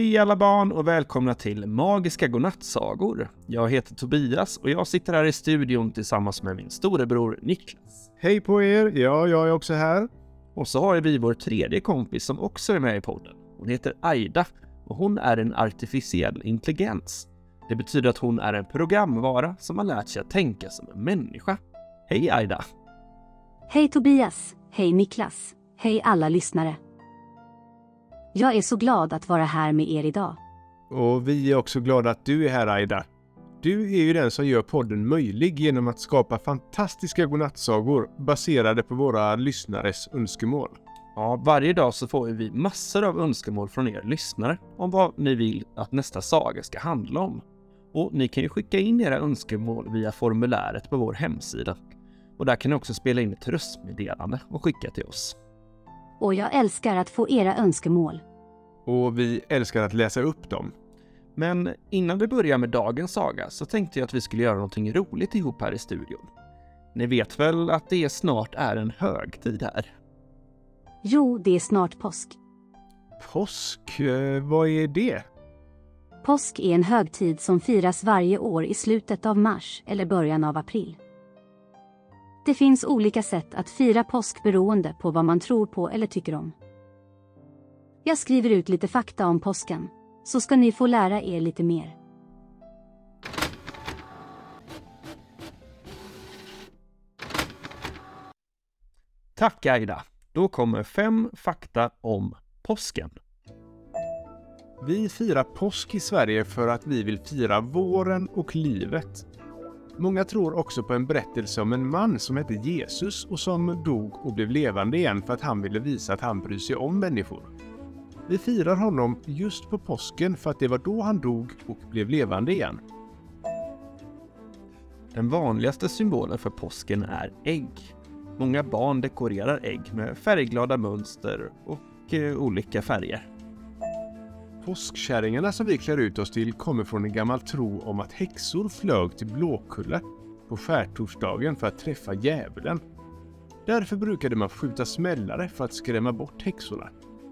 Hej alla barn och välkomna till Magiska godnattsagor. Jag heter Tobias och jag sitter här i studion tillsammans med min storebror Niklas. Hej på er, ja, jag är också här. Och så har vi vår tredje kompis som också är med i podden. Hon heter Aida och hon är en artificiell intelligens. Det betyder att hon är en programvara som har lärt sig att tänka som en människa. Hej Aida! Hej Tobias, hej Niklas, hej alla lyssnare. Jag är så glad att vara här med er idag. Och vi är också glada att du är här, Aida. Du är ju den som gör podden möjlig genom att skapa fantastiska godnattsagor baserade på våra lyssnares önskemål. Ja, varje dag så får vi massor av önskemål från er lyssnare om vad ni vill att nästa saga ska handla om. Och ni kan ju skicka in era önskemål via formuläret på vår hemsida. Och där kan ni också spela in ett röstmeddelande och skicka till oss. Och jag älskar att få era önskemål. Och vi älskar att läsa upp dem. Men innan vi börjar med dagens saga så tänkte jag att vi skulle göra någonting roligt ihop här i studion. Ni vet väl att det snart är en högtid här? Jo, det är snart påsk. Påsk, vad är det? Påsk är en högtid som firas varje år i slutet av mars eller början av april. Det finns olika sätt att fira påsk beroende på vad man tror på eller tycker om. Jag skriver ut lite fakta om påsken, så ska ni få lära er lite mer. Tack Aida! Då kommer 5 fakta om påsken. Vi firar påsk i Sverige för att vi vill fira våren och livet. Många tror också på en berättelse om en man som hette Jesus och som dog och blev levande igen för att han ville visa att han bryr sig om människor. Vi firar honom just på påsken för att det var då han dog och blev levande igen. Den vanligaste symbolen för påsken är ägg. Många barn dekorerar ägg med färgglada mönster och olika färger. Påskkärringarna som vi klär ut oss till kommer från en gammal tro om att häxor flög till Blåkulla på skärtorsdagen för att träffa djävulen. Därför brukade man skjuta smällare för att skrämma bort häxorna.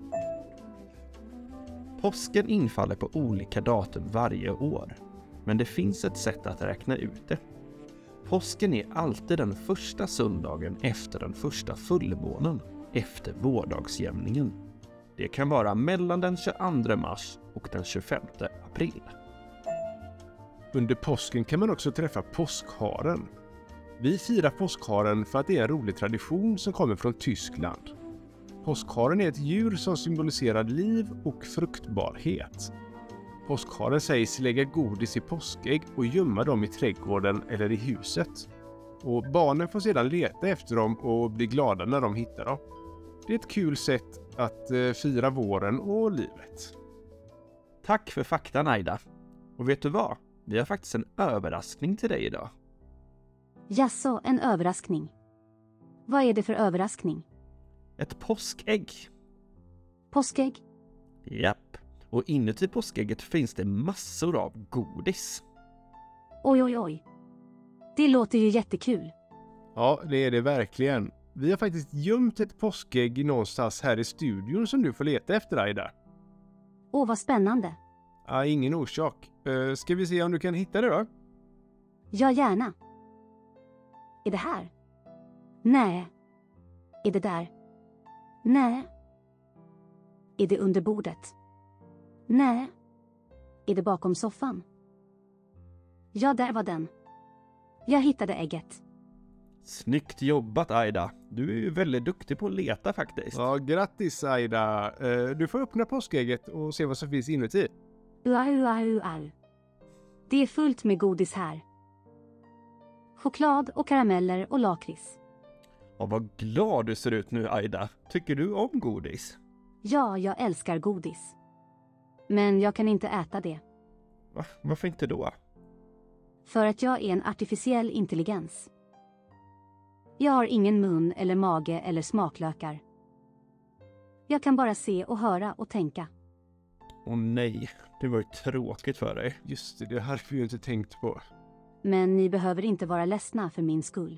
Påsken infaller på olika datum varje år, men det finns ett sätt att räkna ut det. Påsken är alltid den första söndagen efter den första fullmånen, efter vårdagsjämningen. Det kan vara mellan den 22 mars och den 25 april. Under påsken kan man också träffa påskharen. Vi firar påskharen för att det är en rolig tradition som kommer från Tyskland. Påskharen är ett djur som symboliserar liv och fruktbarhet. Påskharen sägs lägga godis i påskägg och gömma dem i trädgården eller i huset. Och barnen får sedan leta efter dem och bli glada när de hittar dem. Det är ett kul sätt att fira våren och livet. Tack för faktan Aida. Och vet du vad? Vi har faktiskt en överraskning till dig idag. Jaså, en överraskning. Vad är det för överraskning? Ett påskägg. Påskägg? Japp. Och inuti påskägget finns det massor av godis. Oj oj oj. Det låter ju jättekul. Ja, det är det verkligen. Vi har faktiskt gömt ett påskägg någonstans här i studion som du får leta efter, Aida. Åh, vad spännande. Ja, ingen orsak. Ska vi se om du kan hitta det då? Ja, gärna. Är det här? Nej. Är det där? Nej. Är det under bordet? Nej. Är det bakom soffan? Ja, där var den. Jag hittade ägget. Snyggt jobbat Aida. Du är ju väldigt duktig på att leta faktiskt. Ja, grattis Aida. Du får öppna påskägget och se vad som finns inuti. Det är fullt med godis här. Choklad och karameller och lakrits. Ja, vad glad du ser ut nu Aida. Tycker du om godis? Ja, jag älskar godis. Men jag kan inte äta det. Va? Varför inte då? För att jag är en artificiell intelligens. Jag har ingen mun eller mage eller smaklökar. Jag kan bara se och höra och tänka. Åh nej, det var ju tråkigt för dig. Just det, det hade vi ju inte tänkt på. Men ni behöver inte vara ledsna för min skull.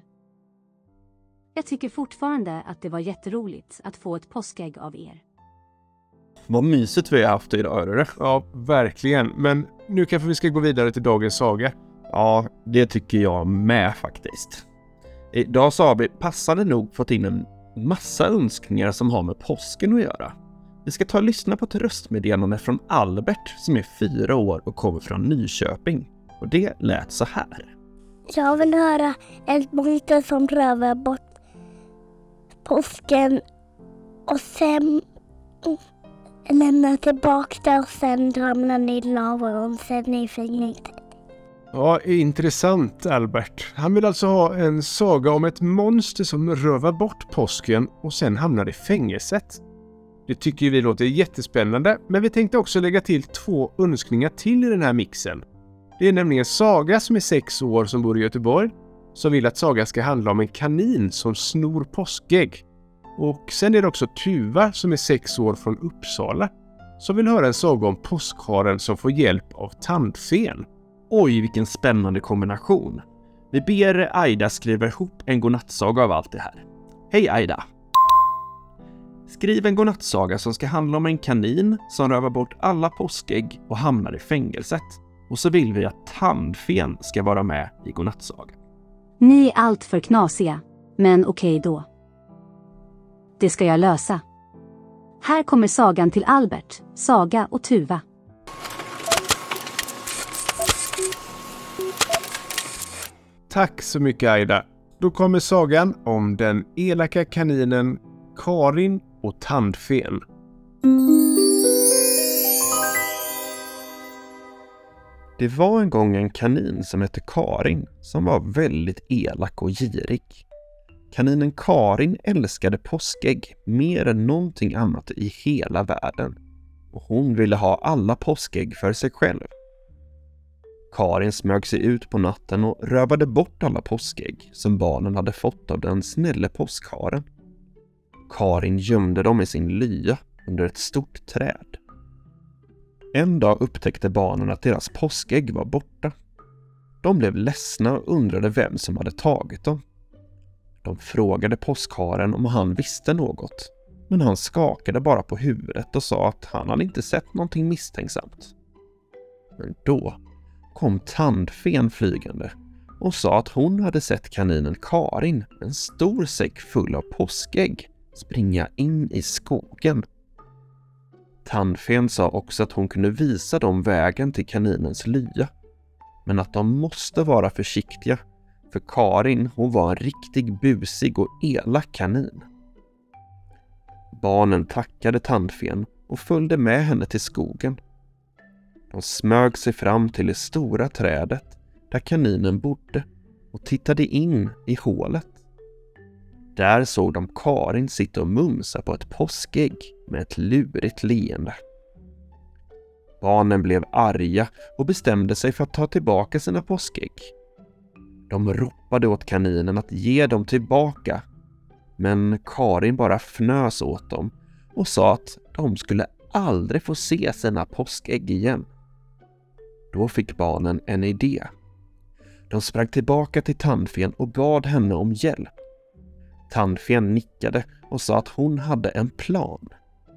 Jag tycker fortfarande att det var jätteroligt att få ett påskägg av er. vad mysigt vi har haft idag, hörru det. Ja, verkligen. Men nu kanske vi ska gå vidare till dagens saga. Ja, det tycker jag med faktiskt. Idag så har vi passande nog fått in en massa önskningar som har med påsken att göra. Vi ska ta och lyssna på ett röstmeddelande från Albert som är 4 år och kommer från Nyköping. Och det lät så här. Jag vill höra ett monster som rövar bort påsken och sen lämnar tillbaka det och sen ramlar ni i lava och sen i fängelse. Ja, intressant Albert. Han vill alltså ha en saga om ett monster som rövar bort påsken och sen hamnar i fängelset. Det tycker vi låter jättespännande, men vi tänkte också lägga till 2 önskningar till i den här mixen. Det är nämligen Saga som är 6 år som bor i Göteborg som vill att Saga ska handla om en kanin som snor påskägg. Och sen är det också Tuva som är 6 år från Uppsala som vill höra en saga om påskharen som får hjälp av tandfen. Oj, vilken spännande kombination. Vi ber Aida skriva ihop en godnattsaga av allt det här. Hej Aida! Skriv en godnattsaga som ska handla om en kanin som rövar bort alla påskägg och hamnar i fängelset. Och så vill vi att tandfen ska vara med i godnattsagan. Ni är allt för knasiga, men okej då. Det ska jag lösa. Här kommer sagan till Albert, Saga och Tuva. Tack så mycket Aida. Då kommer sagan om den elaka kaninen Karin och tandfen. Det var en gång en kanin som hette Karin som var väldigt elak och girig. Kaninen Karin älskade påskägg mer än någonting annat i hela världen. Och hon ville ha alla påskägg för sig själv. Karin smög sig ut på natten och rövade bort alla påskägg som barnen hade fått av den snälla påskharen. Karin gömde dem i sin lya under ett stort träd. En dag upptäckte barnen att deras påskägg var borta. De blev ledsna och undrade vem som hade tagit dem. De frågade påskharen om han visste något, men han skakade bara på huvudet och sa att han hade inte sett någonting misstänksamt. Men då kom tandfen flygande och sa att hon hade sett kaninen Karin med en stor säck full av påskägg springa in i skogen. Tandfen sa också att hon kunde visa dem vägen till kaninens lya, men att de måste vara försiktiga, för Karin hon var en riktigt busig och elak kanin. Barnen tackade tandfen och följde med henne till skogen. De smög sig fram till det stora trädet där kaninen bodde och tittade in i hålet. Där såg de Karin sitta och mumsa på ett påskägg med ett lurigt leende. Barnen blev arga och bestämde sig för att ta tillbaka sina påskägg. De ropade åt kaninen att ge dem tillbaka, men Karin bara fnös åt dem och sa att de skulle aldrig få se sina påskägg igen. Då fick barnen en idé. De sprang tillbaka till tandfen och bad henne om hjälp. Tandfen nickade och sa att hon hade en plan.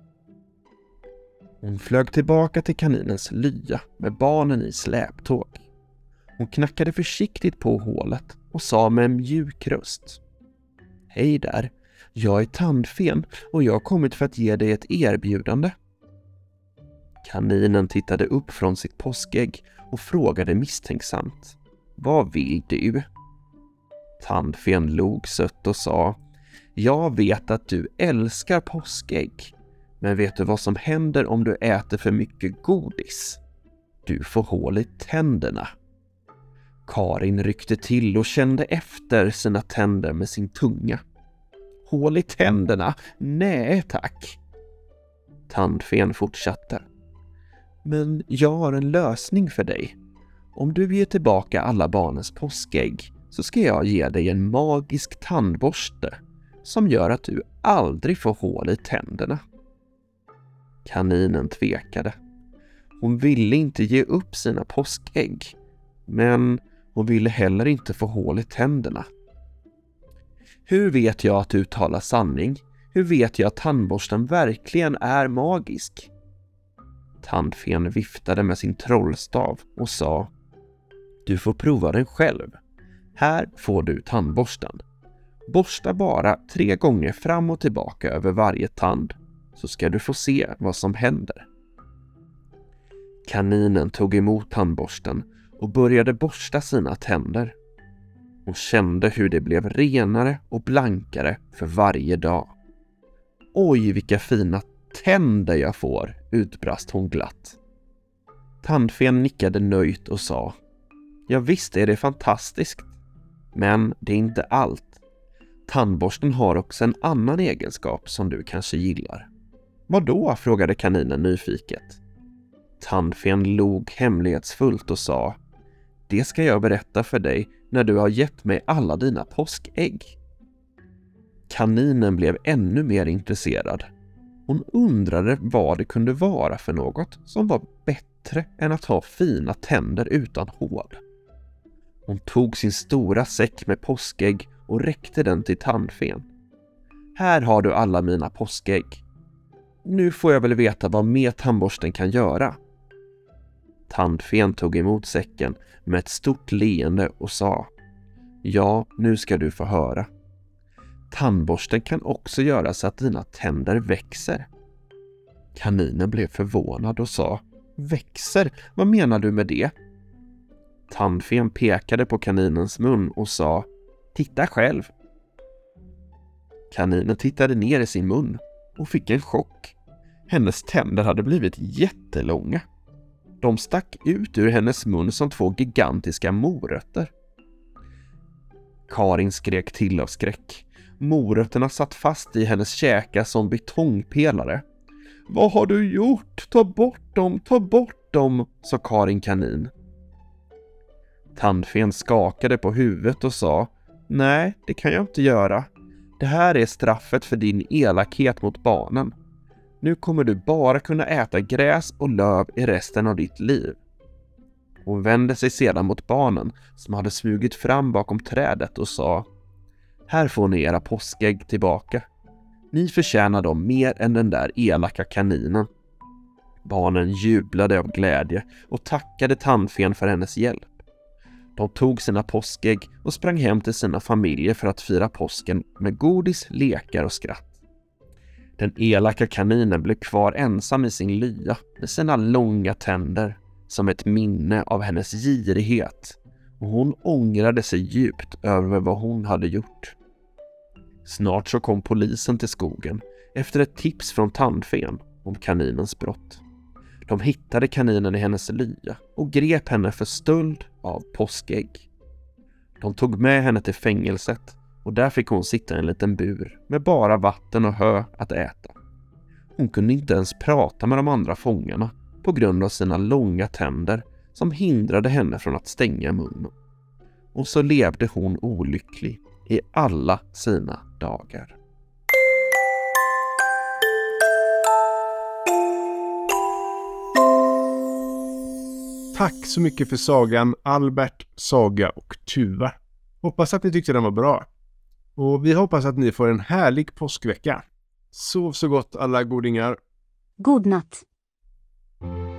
Hon flög tillbaka till kaninens lya med barnen i släptåg. Hon knackade försiktigt på hålet och sa med en mjuk röst: Hej där, jag är tandfen och jag har kommit för att ge dig ett erbjudande. Kaninen tittade upp från sitt påskägg och frågade misstänksamt: Vad vill du? Tandfen log sött och sa: Jag vet att du älskar påskägg, men vet du vad som händer om du äter för mycket godis? Du får hål i tänderna. Karin ryckte till och kände efter sina tänder med sin tunga. Hål i tänderna? Nej tack. Tandfen fortsatte: Men jag har en lösning för dig. Om du ger tillbaka alla barnens påskägg så ska jag ge dig en magisk tandborste som gör att du aldrig får hål i tänderna. Kaninen tvekade. Hon ville inte ge upp sina påskägg, men hon ville heller inte få hål i tänderna. Hur vet jag att du talar sanning? Hur vet jag att tandborsten verkligen är magisk? Tandfen viftade med sin trollstav och sa: Du får prova den själv. Här får du tandborsten. Borsta bara 3 gånger fram och tillbaka över varje tand, så ska du få se vad som händer. Kaninen tog emot tandborsten och började borsta sina tänder. Hon kände hur det blev renare och blankare för varje dag. Oj, vilka fina tänder jag får, utbrast hon glatt. Tandfen nickade nöjt och sa: Ja, visst är det fantastiskt. Men det är inte allt. Tandborsten har också en annan egenskap som du kanske gillar. Vadå? Frågade kaninen nyfiket. Tandfen log hemlighetsfullt och sa: Det ska jag berätta för dig när du har gett mig alla dina påskägg. Kaninen blev ännu mer intresserad. Hon undrade vad det kunde vara för något som var bättre än att ha fina tänder utan hål. Hon tog sin stora säck med påskägg och räckte den till Tandfen. Här har du alla mina påskägg. Nu får jag väl veta vad mer tandborsten kan göra. Tandfen tog emot säcken med ett stort leende och sa: Ja, nu ska du få höra. Tandborsten kan också göra så att dina tänder växer. Kaninen blev förvånad och sa: Växer? Vad menar du med det? Tandfen pekade på kaninens mun och sa: Titta själv. Kaninen tittade ner i sin mun och fick en chock. Hennes tänder hade blivit jättelånga. De stack ut ur hennes mun som 2 gigantiska morötter. Karin skrek till av skräck. Morötterna satt fast i hennes käkar som betongpelare. Vad har du gjort? Ta bort dem, sa Karin kanin. Tandfen skakade på huvudet och sa: Nej, det kan jag inte göra. Det här är straffet för din elakhet mot barnen. Nu kommer du bara kunna äta gräs och löv i resten av ditt liv. Hon vände sig sedan mot barnen som hade smugit fram bakom trädet och sa: Här får ni era påskägg tillbaka. Ni förtjänar dem mer än den där elaka kaninen. Barnen jublade av glädje och tackade Tandfen för hennes hjälp. De tog sina påskägg och sprang hem till sina familjer för att fira påsken med godis, lekar och skratt. Den elaka kaninen blev kvar ensam i sin lya med sina långa tänder som ett minne av hennes girighet, och hon ångrade sig djupt över vad hon hade gjort. Snart så kom polisen till skogen efter ett tips från Tandfen om kaninens brott. De hittade kaninen i hennes lya och grep henne för stöld av påskägg. De tog med henne till fängelset och där fick hon sitta i en liten bur med bara vatten och hö att äta. Hon kunde inte ens prata med de andra fångarna på grund av sina långa tänder som hindrade henne från att stänga munnen. Och så levde hon olycklig i alla sina dagar. Tack så mycket för sagan Albert, Saga och Tuva. Hoppas att ni tyckte den var bra. Och vi hoppas att ni får en härlig påskvecka. Sov så gott alla godingar. God natt.